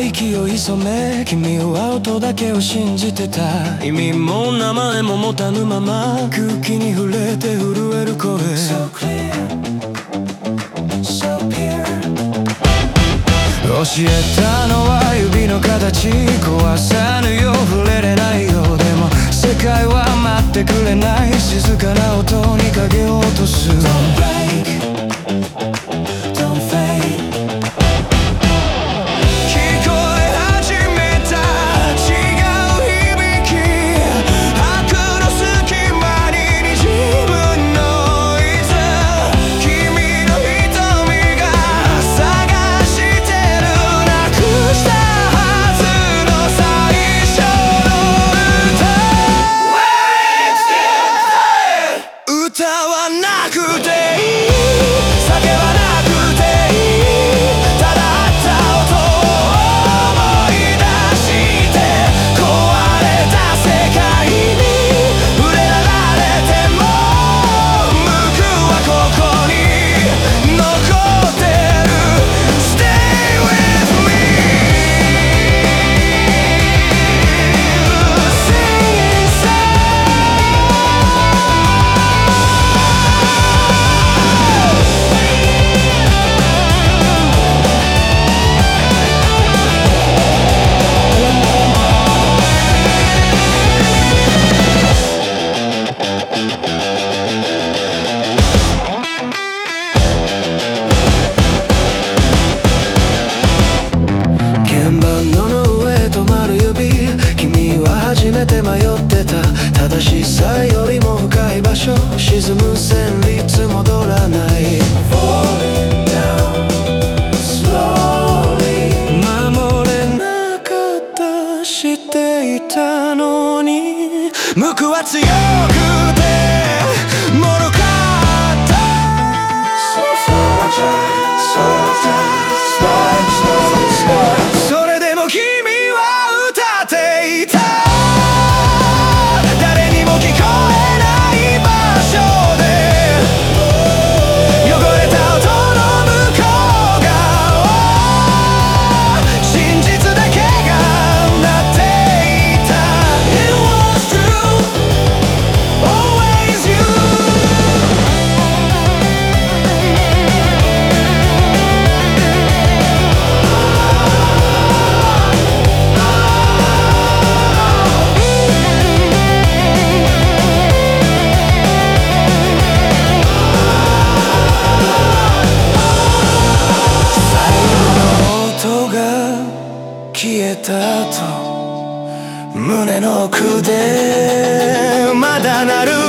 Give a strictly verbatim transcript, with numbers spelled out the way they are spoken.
息を潜め君は音だけを信じてた意味も名前も持たぬまま空気に触れて震える声 So clear, so pure 教えたのは指の形壊さぬよ触れれないよでも世界は待ってくれない静かな音に影を落とす Don't break, don't fade歌はなくていい酒はなくていいただあった音を思い出して壊れた世界に触れられても僕はここに残ってる Stay with me初めて迷ってた正しさよりも深い場所沈む旋律戻らない Falling down slowly 守れなかったしていたのに無垢は強くて脆かった So fragile, so fragile それでも君は歌っていた消えた後胸の奥でまだ鳴る